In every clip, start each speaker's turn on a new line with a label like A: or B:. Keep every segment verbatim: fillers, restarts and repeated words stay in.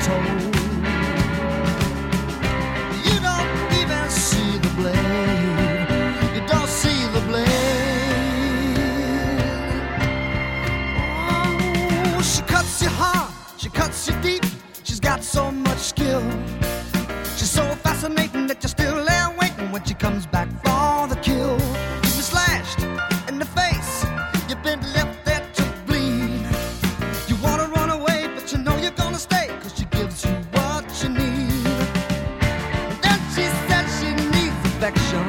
A: stiletto. You don't even see the blade. You don't see the blade. Oh, she cuts you hard, she cuts you deep. She's got so much skill. She's so fascinating that you're still there waiting when she comes back for the kill. You've been slashed in the face, you've been left there to bleed. You wanna run away, but you know you're gonna stay, cause she gives you what you need. And then she said she needs affection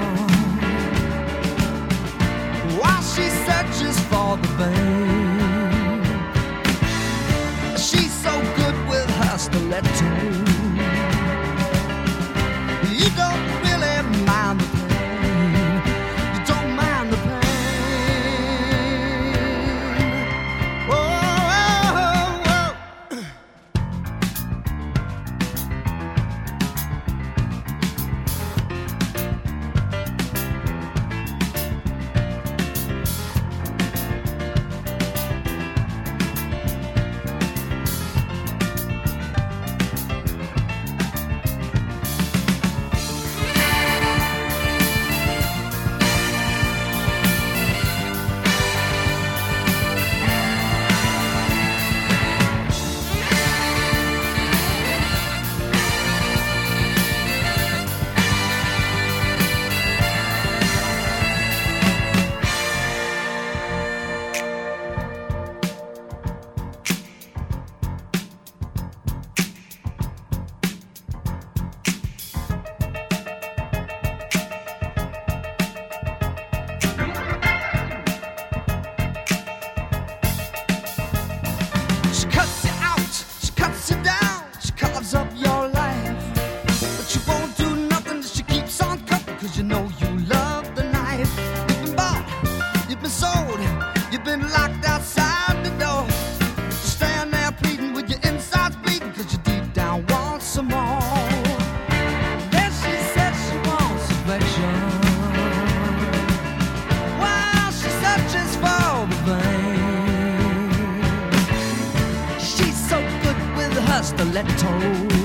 A: while she searches for the vein. She's so good with her stiletto. You don't really mind the pain. You don't mind the pain. Oh, oh, oh, oh. She cuts you out, she cuts you down, she carves up your life. But she won't do nothing, she keeps on cutting, cause you know you love the knife. You've been bought, you've been sold, you've been locked outside the door. You stand there pleading with your insides bleeding, cause you deep down want some more. Then she said she wants affection while she searches for the vein. She's so good with her stiletto.